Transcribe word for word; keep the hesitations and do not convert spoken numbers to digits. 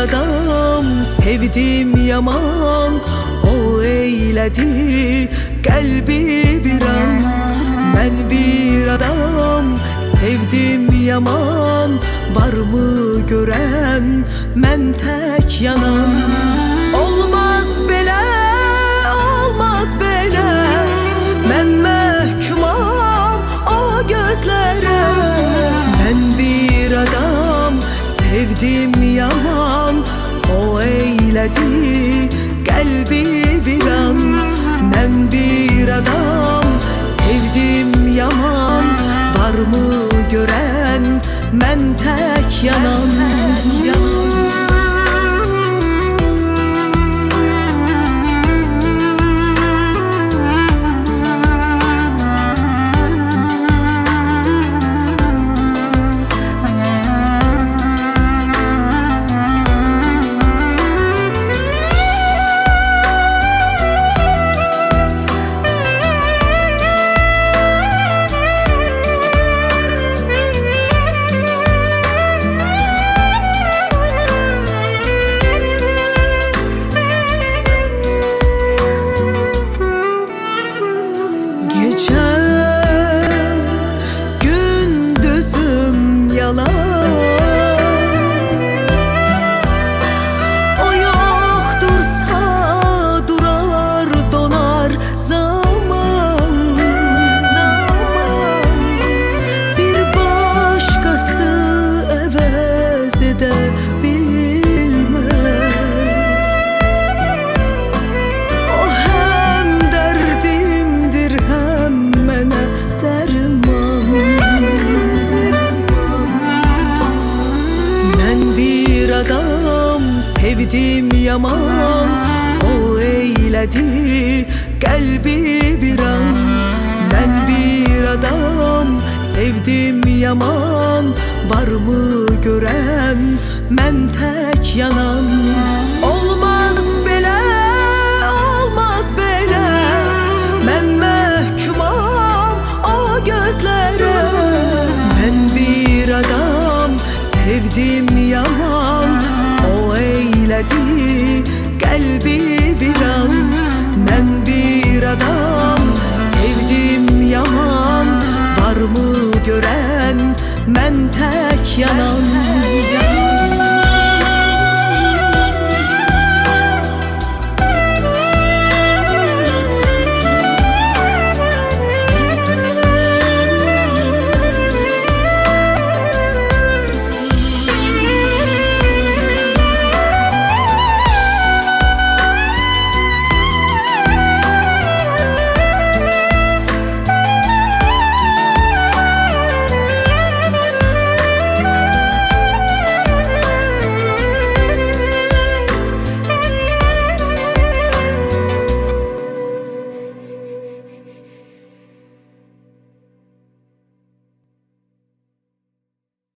adam sevdim yaman, o eyledi kalbi viran. Ben bir adam sevdim yaman, var mı gören men tek yanan. Olmaz bele, olmaz bele, men mehkumam o gözlere. Ben bir adam sevdim yaman, o eyledi kalbi viran. Ben bir adam sevdim yaman, var mı gören men tek yanan. Gündüzüm yalan, o yoktursa durar donar zaman. Bir başkası evez edebilmez. O hem derdimdir hem mene derman. Ben bir adam sevdim yaman, o eyledi kalbi viran. Ben bir adam sevdim yaman, var mı gören men tek yanan. Olmaz bele, olmaz bele, men mehkumam o gözlere. Ben bir adam sevdim yaman, o eyledi kalbi viran. Ben bir adam sevdim yaman, var mı gören men tek yanan.